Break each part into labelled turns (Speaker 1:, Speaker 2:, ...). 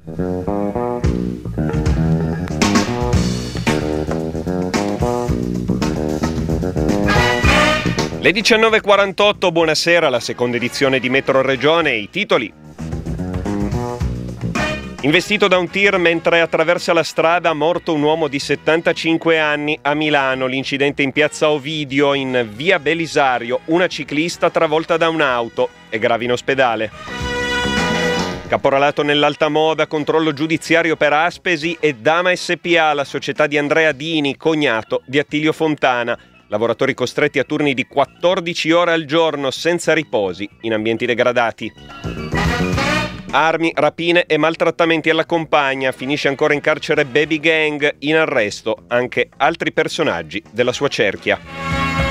Speaker 1: Le 19.48, buonasera, la seconda edizione di Metro Regione, i titoli. Investito da un tir mentre attraversa la strada, morto un uomo di 75 anni a Milano. L'incidente in piazza Ovidio, in via Belisario, una ciclista travolta da un'auto, è grave in ospedale. Caporalato nell'alta moda, controllo giudiziario per Aspesi e Dama SPA, la società di Andrea Dini, cognato di Attilio Fontana. Lavoratori costretti a turni di 14 ore al giorno senza riposi in ambienti degradati. Armi, rapine e maltrattamenti alla compagna. Finisce ancora in carcere Baby Gang, in arresto anche altri personaggi della sua cerchia.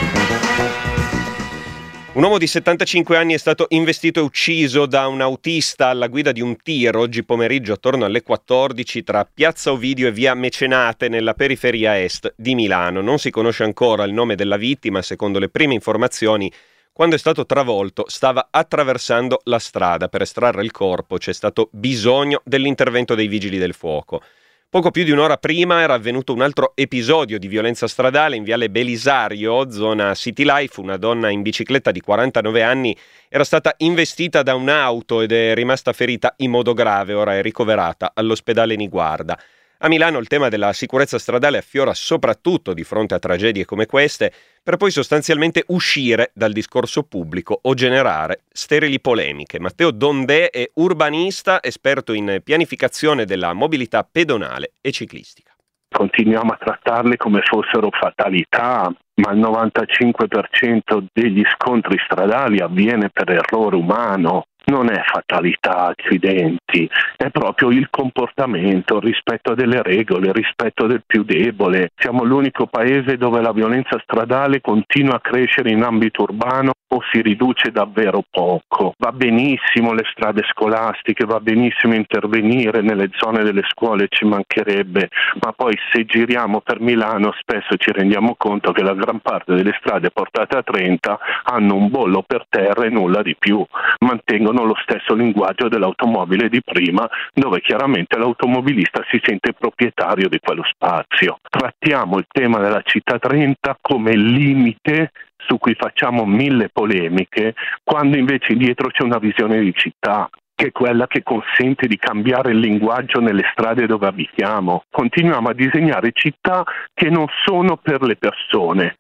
Speaker 1: Un uomo di 75 anni è stato investito e ucciso da un autista alla guida di un tir oggi pomeriggio attorno alle 14 tra Piazza Ovidio e via Mecenate nella periferia est di Milano. Non si conosce ancora il nome della vittima. Secondo le prime informazioni, quando è stato travolto stava attraversando la strada. Per estrarre il corpo c'è stato bisogno dell'intervento dei vigili del fuoco. Poco più di un'ora prima era avvenuto un altro episodio di violenza stradale in viale Belisario, zona City Life. Una donna in bicicletta di 49 anni era stata investita da un'auto ed è rimasta ferita in modo grave. Ora è ricoverata all'ospedale Niguarda. A Milano il tema della sicurezza stradale affiora soprattutto di fronte a tragedie come queste, per poi sostanzialmente uscire dal discorso pubblico o generare sterili polemiche. Matteo Dondè è urbanista, esperto in pianificazione della mobilità pedonale e ciclistica.
Speaker 2: Continuiamo a trattarle come fossero fatalità, ma il 95% degli scontri stradali avviene per errore umano. Non è fatalità, accidenti, è proprio il comportamento, il rispetto delle regole, il rispetto del più debole. Siamo l'unico paese dove la violenza stradale continua a crescere in ambito urbano o si riduce davvero poco. Va benissimo le strade scolastiche, va benissimo intervenire nelle zone delle scuole, ci mancherebbe, ma poi se giriamo per Milano spesso ci rendiamo conto che la gran parte delle strade portate a 30 hanno un bollo per terra e nulla di più. Mantengono lo stesso linguaggio dell'automobile di prima, dove chiaramente l'automobilista si sente proprietario di quello spazio. Trattiamo il tema della città 30 come limite su cui facciamo 1000 polemiche, quando invece dietro c'è una visione di città, che è quella che consente di cambiare il linguaggio nelle strade dove abitiamo. Continuiamo a disegnare città che non sono per le persone.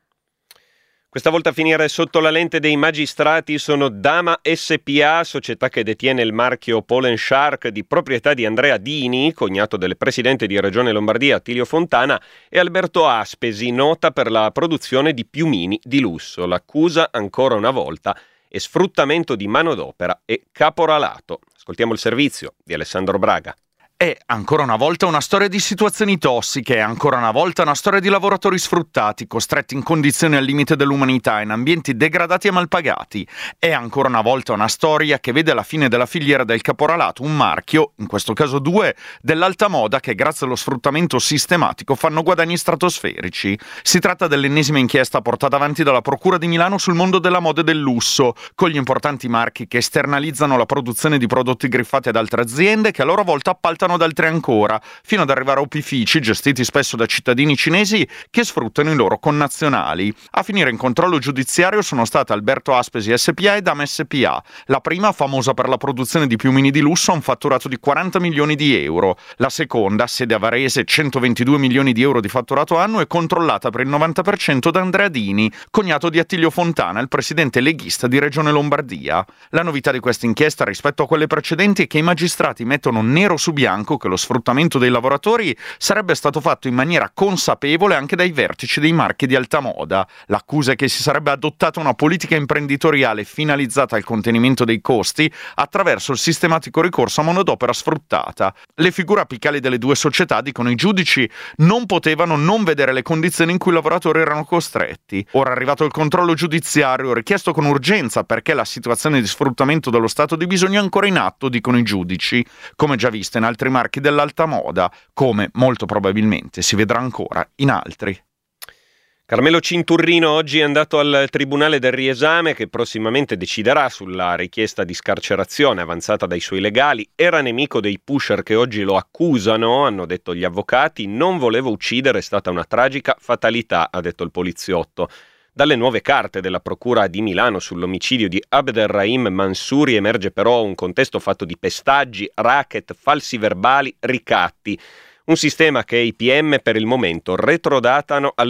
Speaker 1: Questa volta a finire sotto la lente dei magistrati sono Dama SPA, società che detiene il marchio Pole & Shark di proprietà di Andrea Dini, cognato del presidente di Regione Lombardia Attilio Fontana, e Alberto Aspesi, nota per la produzione di piumini di lusso. L'accusa, ancora una volta, è sfruttamento di manodopera e caporalato. Ascoltiamo il servizio di Alessandro Braga.
Speaker 3: È ancora una volta una storia di situazioni tossiche, è ancora una volta una storia di lavoratori sfruttati, costretti in condizioni al limite dell'umanità in ambienti degradati e malpagati. È ancora una volta una storia che vede alla fine della filiera del caporalato un marchio, in questo caso 2, dell'alta moda che grazie allo sfruttamento sistematico fanno guadagni stratosferici. Si tratta dell'ennesima inchiesta portata avanti dalla Procura di Milano sul mondo della moda e del lusso, con gli importanti marchi che esternalizzano la produzione di prodotti griffati ad altre aziende che a loro volta appaltano ad altri ancora, fino ad arrivare a opifici gestiti spesso da cittadini cinesi che sfruttano i loro connazionali. A finire in controllo giudiziario sono state Alberto Aspesi SPA e Dama SPA. La prima, famosa per la produzione di piumini di lusso, ha un fatturato di 40 milioni di euro. La seconda, sede a Varese, 122 milioni di euro di fatturato annuo, è controllata per il 90% da Andrea Dini, cognato di Attilio Fontana, il presidente leghista di Regione Lombardia. La novità di questa inchiesta rispetto a quelle precedenti è che i magistrati mettono nero su bianco che lo sfruttamento dei lavoratori sarebbe stato fatto in maniera consapevole anche dai vertici dei marchi di alta moda. L'accusa è che si sarebbe adottata una politica imprenditoriale finalizzata al contenimento dei costi attraverso il sistematico ricorso a manodopera sfruttata. Le figure apicali delle due società, dicono i giudici, non potevano non vedere le condizioni in cui i lavoratori erano costretti. Ora, arrivato il controllo giudiziario, richiesto con urgenza perché la situazione di sfruttamento dello stato di bisogno è ancora in atto, dicono i giudici, come già visto in altri marchi dell'alta moda, come molto probabilmente si vedrà ancora in altri.
Speaker 1: Carmelo Cinturrino oggi è andato al Tribunale del Riesame che prossimamente deciderà sulla richiesta di scarcerazione avanzata dai suoi legali. Era nemico dei pusher che oggi lo accusano, hanno detto gli avvocati. Non volevo uccidere, è stata una tragica fatalità, ha detto il poliziotto. Dalle nuove carte della Procura di Milano sull'omicidio di Abderrahim Mansouri emerge però un contesto fatto di pestaggi, racket, falsi verbali, ricatti. Un sistema che i PM per il momento retrodatano al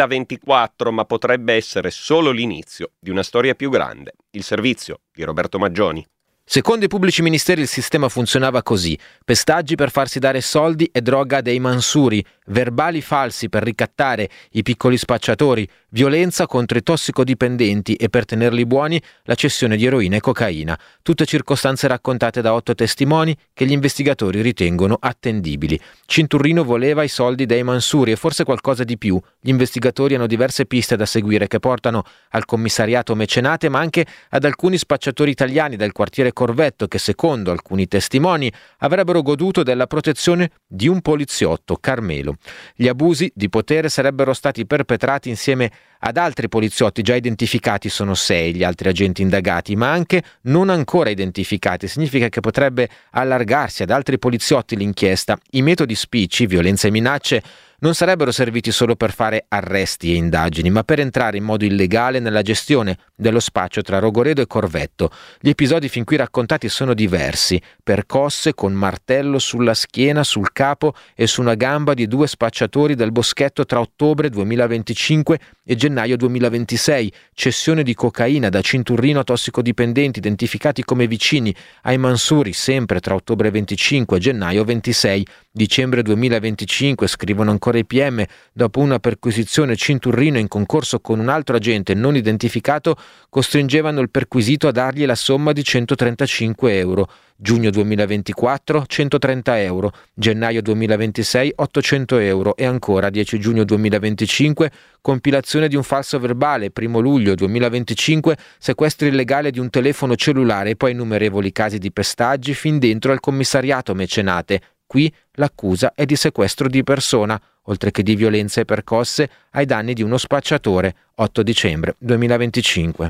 Speaker 1: 2024, ma potrebbe essere solo l'inizio di una storia più grande. Il servizio di Roberto Maggioni.
Speaker 4: Secondo i pubblici ministeri il sistema funzionava così: pestaggi per farsi dare soldi e droga dei Mansouri, verbali falsi per ricattare i piccoli spacciatori, violenza contro i tossicodipendenti e per tenerli buoni la cessione di eroina e cocaina. Tutte circostanze raccontate da 8 testimoni che gli investigatori ritengono attendibili. Cinturrino voleva i soldi dei Mansouri e forse qualcosa di più. Gli investigatori hanno diverse piste da seguire che portano al commissariato Mecenate ma anche ad alcuni spacciatori italiani del quartiere Corvetto che secondo alcuni testimoni avrebbero goduto della protezione di un poliziotto, Carmelo. Gli abusi di potere sarebbero stati perpetrati insieme ad altri poliziotti già identificati, sono 6 gli altri agenti indagati, ma anche non ancora identificati. Significa che potrebbe allargarsi ad altri poliziotti l'inchiesta. I metodi spicci, violenza e minacce, non sarebbero serviti solo per fare arresti e indagini, ma per entrare in modo illegale nella gestione dello spaccio tra Rogoredo e Corvetto. Gli episodi fin qui raccontati sono diversi: percosse con martello sulla schiena, sul capo e su una gamba di 2 spacciatori del Boschetto tra ottobre 2025 e gennaio 2026, cessione di cocaina da Cinturrino a tossicodipendenti identificati come vicini ai Mansouri sempre tra ottobre 25 e gennaio 26. Dicembre 2025, scrivono ancora i PM, dopo una perquisizione Cinturrino in concorso con un altro agente non identificato costringevano il perquisito a dargli la somma di 135 euro. Giugno 2024 130 euro, gennaio 2026 800 euro e ancora 10 giugno 2025 compilazione di un falso verbale, 1 luglio 2025 sequestro illegale di un telefono cellulare e poi innumerevoli casi di pestaggi fin dentro al commissariato Mecenate. Qui l'accusa è di sequestro di persona, oltre che di violenze e percosse ai danni di uno spacciatore. 8 dicembre 2025.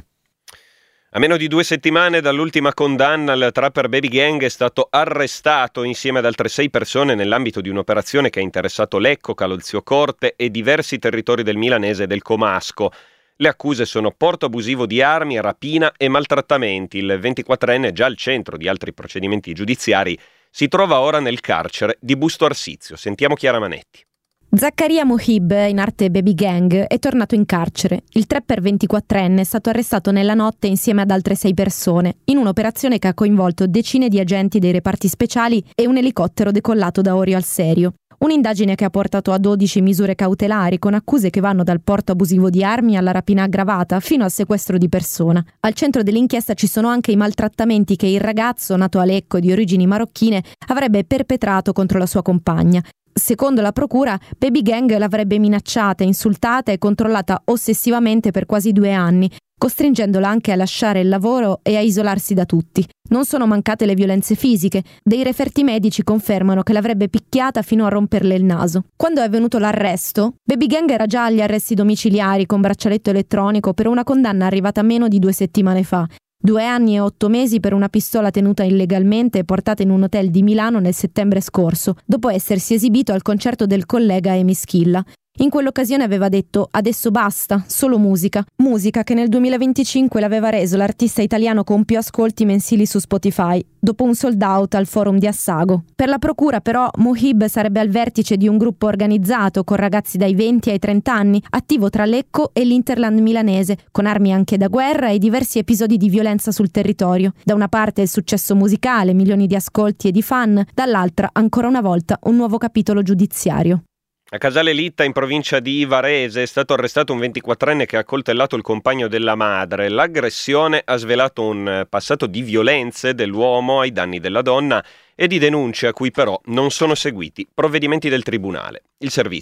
Speaker 1: A meno di 2 settimane dall'ultima condanna, il trapper Baby Gang è stato arrestato insieme ad altre 6 persone nell'ambito di un'operazione che ha interessato Lecco, Calolzio Corte e diversi territori del Milanese e del Comasco. Le accuse sono porto abusivo di armi, rapina e maltrattamenti. Il 24enne, già al centro di altri procedimenti giudiziari, si trova ora nel carcere di Busto Arsizio. Sentiamo Chiara Manetti.
Speaker 5: Zaccaria Mohib, in arte Baby Gang, è tornato in carcere. Il trapper 24enne è stato arrestato nella notte insieme ad altre 6 persone, in un'operazione che ha coinvolto decine di agenti dei reparti speciali e un elicottero decollato da Orio al Serio. Un'indagine che ha portato a 12 misure cautelari con accuse che vanno dal porto abusivo di armi alla rapina aggravata fino al sequestro di persona. Al centro dell'inchiesta ci sono anche i maltrattamenti che il ragazzo, nato a Lecco di origini marocchine, avrebbe perpetrato contro la sua compagna. Secondo la procura, Baby Gang l'avrebbe minacciata, insultata e controllata ossessivamente per quasi 2 anni, costringendola anche a lasciare il lavoro e a isolarsi da tutti. Non sono mancate le violenze fisiche. Dei referti medici confermano che l'avrebbe picchiata fino a romperle il naso. Quando è avvenuto l'arresto, Baby Gang era già agli arresti domiciliari con braccialetto elettronico per una condanna arrivata meno di 2 settimane fa. 2 anni e 8 mesi per una pistola tenuta illegalmente e portata in un hotel di Milano nel settembre scorso, dopo essersi esibito al concerto del collega Emi Schilla. In quell'occasione aveva detto «Adesso basta, solo musica». Musica che nel 2025 l'aveva reso l'artista italiano con più ascolti mensili su Spotify, dopo un sold out al forum di Assago. Per la procura però Mohib sarebbe al vertice di un gruppo organizzato con ragazzi dai 20 ai 30 anni, attivo tra Lecco e l'Interland milanese, con armi anche da guerra e diversi episodi di violenza sul territorio. Da una parte il successo musicale, milioni di ascolti e di fan, dall'altra ancora una volta un nuovo capitolo giudiziario.
Speaker 1: A Casale Litta, in provincia di Varese, è stato arrestato un 24enne che ha accoltellato il compagno della madre. L'aggressione ha svelato un passato di violenze dell'uomo ai danni della donna e di denunce a cui però non sono seguiti provvedimenti del tribunale. Il servizio.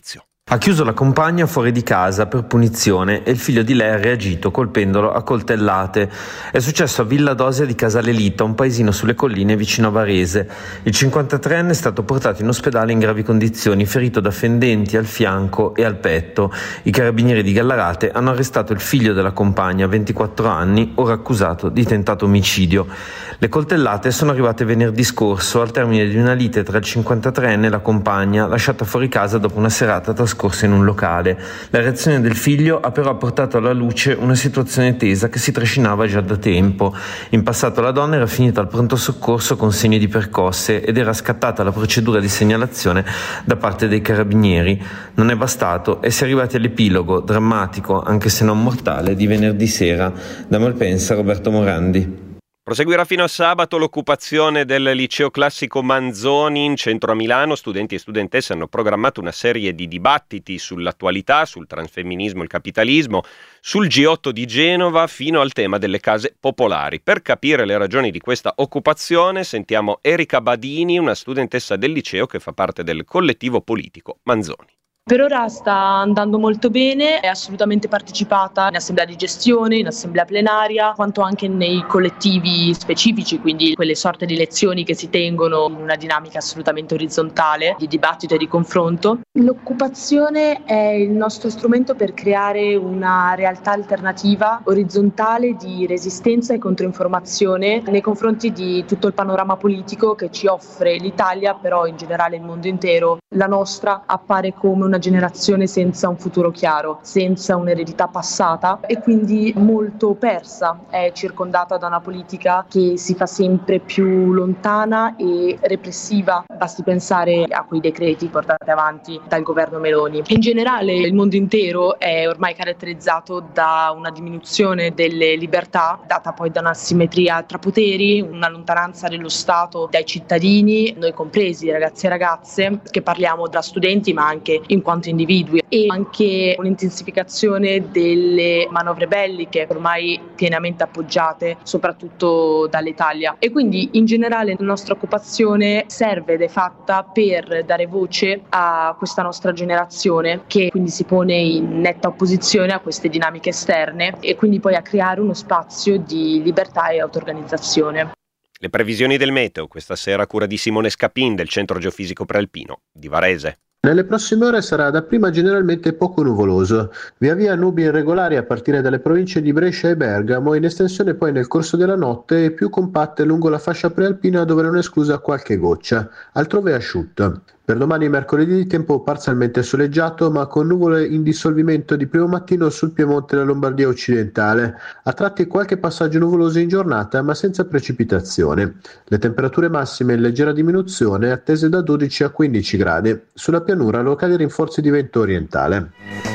Speaker 6: Ha chiuso la compagna fuori di casa per punizione e il figlio di lei ha reagito colpendolo a coltellate. È successo a Villa Dosia di Casalelita, un paesino sulle colline vicino a Varese. Il 53enne è stato portato in ospedale in gravi condizioni, ferito da fendenti al fianco e al petto. I carabinieri di Gallarate hanno arrestato il figlio della compagna, 24 anni, ora accusato di tentato omicidio. Le coltellate sono arrivate venerdì scorso al termine di una lite tra il 53enne e la compagna, lasciata fuori casa dopo una serata trascorsa in un locale. La reazione del figlio ha però portato alla luce una situazione tesa che si trascinava già da tempo. In passato la donna era finita al pronto soccorso con segni di percosse ed era scattata la procedura di segnalazione da parte dei carabinieri. Non è bastato e si è arrivati all'epilogo drammatico, anche se non mortale, di venerdì sera. Da Malpensa, Roberto Morandi.
Speaker 1: Proseguirà fino a sabato l'occupazione del liceo classico Manzoni in centro a Milano. Studenti e studentesse hanno programmato una serie di dibattiti sull'attualità, sul transfemminismo e il capitalismo, sul G8 di Genova fino al tema delle case popolari. Per capire le ragioni di questa occupazione sentiamo Erika Badini, una studentessa del liceo che fa parte del collettivo politico Manzoni.
Speaker 7: Per ora sta andando molto bene, è assolutamente partecipata in assemblea di gestione, in assemblea plenaria, quanto anche nei collettivi specifici, quindi quelle sorte di lezioni che si tengono in una dinamica assolutamente orizzontale di dibattito e di confronto. L'occupazione è il nostro strumento per creare una realtà alternativa, orizzontale, di resistenza e controinformazione nei confronti di tutto il panorama politico che ci offre l'Italia, però in generale il mondo intero. La nostra appare come una generazione senza un futuro chiaro, senza un'eredità passata e quindi molto persa. È circondata da una politica che si fa sempre più lontana e repressiva. Basti pensare a quei decreti portati avanti dal governo Meloni. In generale il mondo intero è ormai caratterizzato da una diminuzione delle libertà, data poi da una simmetria tra poteri, una lontananza dello Stato dai cittadini, noi compresi, ragazzi e ragazze, che parliamo da studenti ma anche in quanto individui, e anche un'intensificazione delle manovre belliche ormai pienamente appoggiate soprattutto dall'Italia. E quindi in generale la nostra occupazione serve ed è fatta per dare voce a questa nostra generazione, che quindi si pone in netta opposizione a queste dinamiche esterne e quindi poi a creare uno spazio di libertà e auto-organizzazione.
Speaker 1: Le previsioni del meteo questa sera a cura di Simone Scapin del Centro Geofisico Prealpino di Varese.
Speaker 8: Nelle prossime ore sarà dapprima generalmente poco nuvoloso, via via nubi irregolari a partire dalle province di Brescia e Bergamo, in estensione poi nel corso della notte e più compatte lungo la fascia prealpina dove non è esclusa qualche goccia, altrove asciutta. Per domani mercoledì tempo parzialmente soleggiato ma con nuvole in dissolvimento di primo mattino sul Piemonte e la Lombardia occidentale, a tratti qualche passaggio nuvoloso in giornata ma senza precipitazione. Le temperature massime in leggera diminuzione attese da 12 a 15 gradi, sulla pianura locali rinforzi di vento orientale.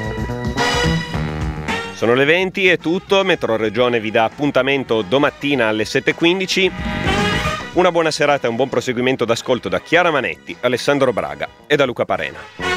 Speaker 1: Sono le 20 e tutto, Metroregione vi dà appuntamento domattina alle 7.15. Una buona serata e un buon proseguimento d'ascolto da Chiara Manetti, Alessandro Braga e da Luca Parena.